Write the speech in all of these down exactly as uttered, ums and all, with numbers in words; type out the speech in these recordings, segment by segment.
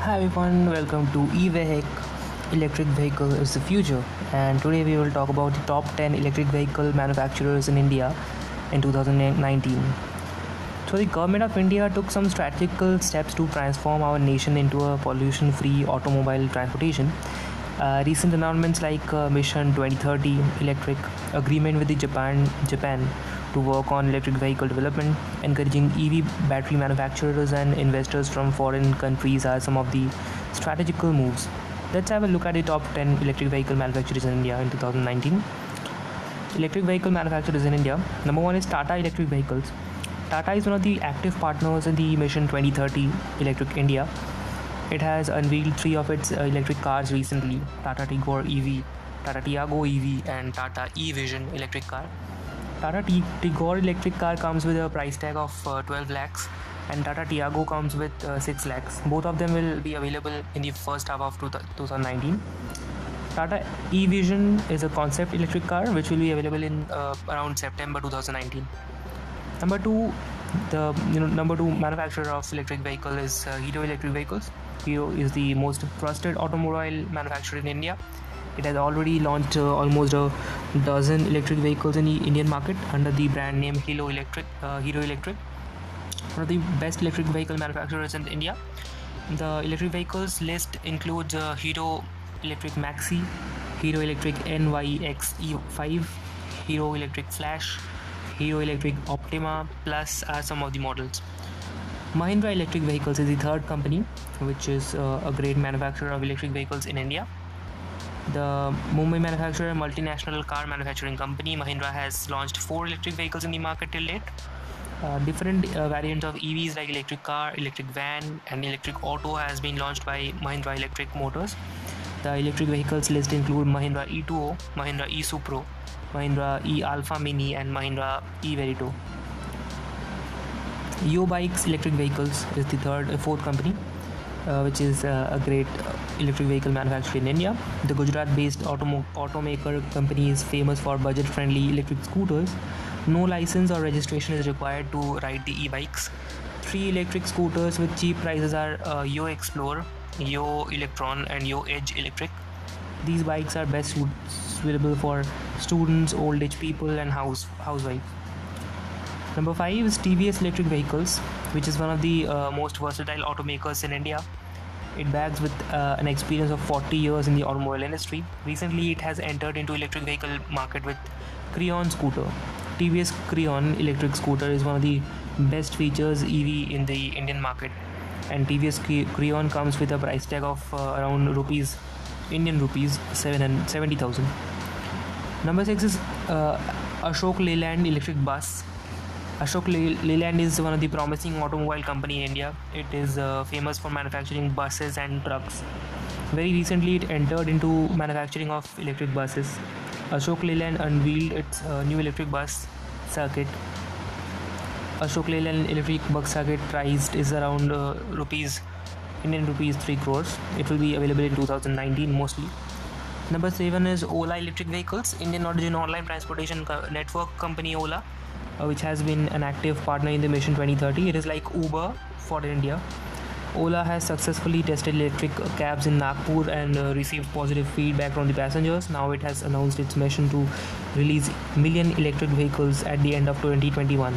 Hi everyone, welcome to eVehic. Electric vehicle is the future, and today we will talk about the top ten electric vehicle manufacturers in India in two thousand nineteen. So, the government of India took some strategical steps to transform our nation into a pollution free automobile transportation. Uh, recent announcements like uh, Mission twenty thirty Electric, agreement with the Japan, Japan to work on electric vehicle development, encouraging E V battery manufacturers and investors from foreign countries are some of the strategical moves. Let's have a look at the top ten electric vehicle manufacturers in India in two thousand nineteen. Electric vehicle manufacturers in India. Number one is Tata Electric Vehicles. Tata is one of the active partners in the Mission twenty thirty Electric India. It has unveiled three of its uh, electric cars recently: Tata Tigor E V, Tata Tiago E V, and Tata E-Vision electric car. Tata T- Tigor electric car comes with a price tag of uh, twelve lakhs, and Tata Tiago comes with uh, six lakhs. Both of them will be available in the first half of two thousand nineteen. Tata E-Vision is a concept electric car which will be available in uh, around September two thousand nineteen. Number two, the you know number two manufacturer of electric vehicle is uh, Hero Electric Vehicles. Hero is the most trusted automobile manufacturer in India. It has already launched uh, almost a dozen electric vehicles in the Indian market under the brand name Hero Electric. Uh, Hero Electric, one of the best electric vehicle manufacturers in India. The electric vehicles list includes uh, Hero Electric Maxi, Hero Electric N Y X E five, Hero Electric Flash, Hero Electric Optima Plus are some of the models. Mahindra Electric Vehicles is the third company, which is uh, a great manufacturer of electric vehicles in India. The Mumbai manufacturer, multinational car manufacturing company, Mahindra has launched four electric vehicles in the market till date. Uh, different uh, variants of E Vs like electric car, electric van, and electric auto has been launched by Mahindra Electric Motors. The electric vehicles list include Mahindra E two O, Mahindra E Supro, Mahindra E Alpha Mini, and Mahindra E Verito. Yo Bikes Electric Vehicles is the third, uh, fourth company, uh, which is uh, a great uh, electric vehicle manufacturer in India. The Gujarat-based automo- automaker company is famous for budget-friendly electric scooters. No license or registration is required to ride the e-bikes. Three electric scooters with cheap prices are uh, Yo Explorer, Yo Electron, and Yo Edge Electric. These bikes are best suit- suitable for students, old age people, and house housewives. Number five is T V S Electric Vehicles, which is one of the uh, most versatile automakers in India. It bags with uh, an experience of forty years in the automobile industry. Recently, it has entered into electric vehicle market with Creon scooter. T V S Creon electric scooter is one of the best features E V in the Indian market, and T V S Creon comes with a price tag of uh, around rupees Indian rupees seventy thousand. Number six is uh, Ashok Leyland electric bus. Ashok Leyland is one of the promising automobile company in India. It is uh, famous for manufacturing buses and trucks. Very recently, it entered into manufacturing of electric buses. Ashok Leyland unveiled its uh, new electric bus circuit. Ashok Leyland electric bus circuit priced is around uh, rupees Indian rupees three crores. It will be available in two thousand nineteen mostly. Number seven is Ola Electric Vehicles, Indian origin online transportation co- network company Ola, uh, which has been an active partner in the Mission twenty thirty. It is like Uber for India. Ola has successfully tested electric cabs in Nagpur and uh, received positive feedback from the passengers. Now it has announced its mission to release million electric vehicles at the end of twenty twenty-one.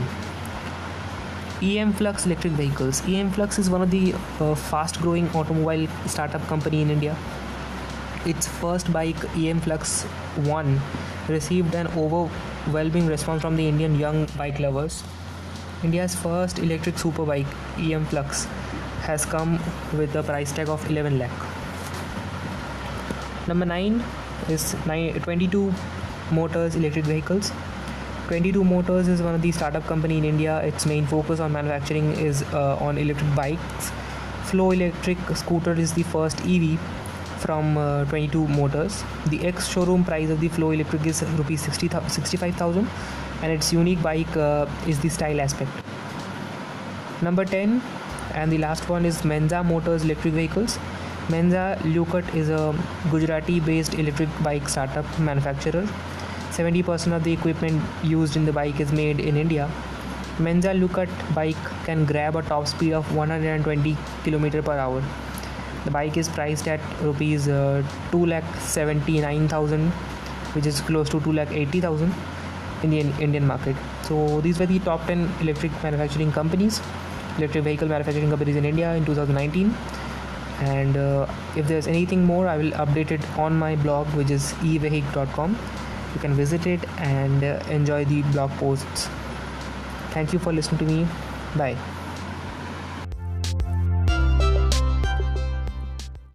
E M Flux Electric Vehicles. E M Flux is one of the uh, fast-growing automobile startup company in India. Its first bike, E M Flux one, received an overwhelming response from the Indian young bike lovers. India's first electric superbike, E M Flux, has come with a price tag of eleven lakh. Number nine is twenty-two Motors Electric Vehicles. twenty-two Motors is one of the startup company in India. Its main focus on manufacturing is uh, on electric bikes. Flow Electric Scooter is the first E V from uh, twenty-two Motors. The ex-showroom price of the Flow Electric is rupees sixty-five thousand, and its unique bike uh, is the style aspect. Number ten and the last one is Menza Motors Electric Vehicles. Menza Lukat is a Gujarati-based electric bike startup manufacturer. seventy percent of the equipment used in the bike is made in India. Menza Lukat bike can grab a top speed of one hundred twenty kilometers per hour. The bike is priced at rupees uh, two lakh seventy-nine thousand, which is close to two lakh eighty thousand in the Indian market. So these were the top ten electric manufacturing companies, electric vehicle manufacturing companies in India in two thousand nineteen. And uh, if there's anything more, I will update it on my blog, which is e vehic dot com. You can visit it and uh, enjoy the blog posts. Thank you for listening to me. Bye.